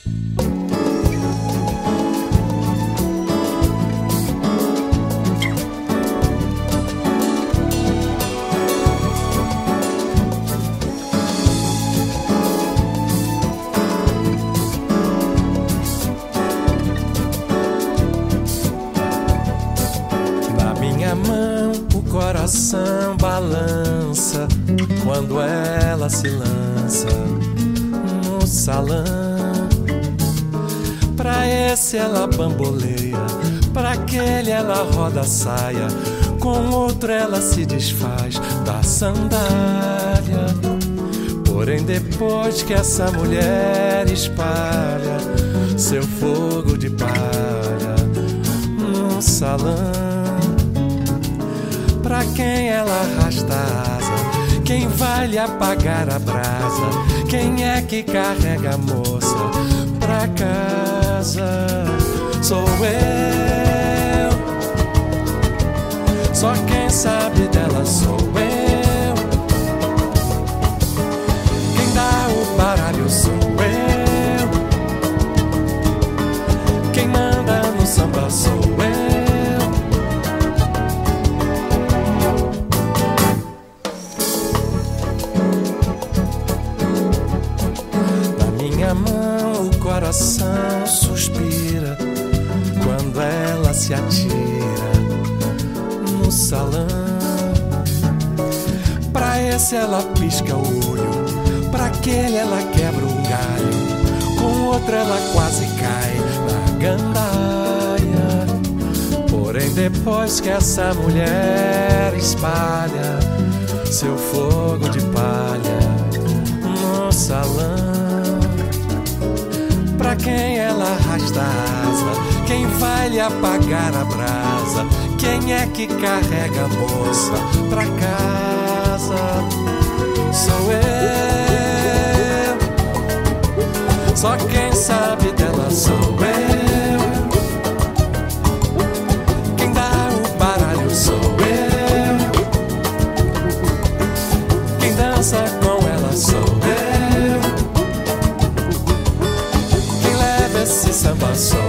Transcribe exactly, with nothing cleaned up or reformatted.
Coração balança quando ela se lança no salão. Pra esse ela bamboleia, pra aquele ela roda a saia, com outro ela se desfaz da sandália. Porém depois que essa mulher espalha seu fogo de palha no salão, pra quem ela arrasta a asa, quem vai lhe apagar a brasa, quem é que carrega a moça pra casa? Sou eu. Só quem sabe dela sou eu. Quem dá o baralho sou eu. Quem manda no samba sou eu. O coração suspira quando ela se atira no salão. Pra esse ela pisca o olho, pra aquele ela quebra um galho, com outro ela quase cai na gandaia. Porém depois que essa mulher espalha seu fogo de palha no salão, pra quem ela arrasta a asa, quem vai lhe apagar a brasa, quem é que carrega a moça pra casa? Sou eu. Só quem sabe dela sou eu. Quem dá o baralho sou eu. Quem dança com ela sou eu. Esse samba sou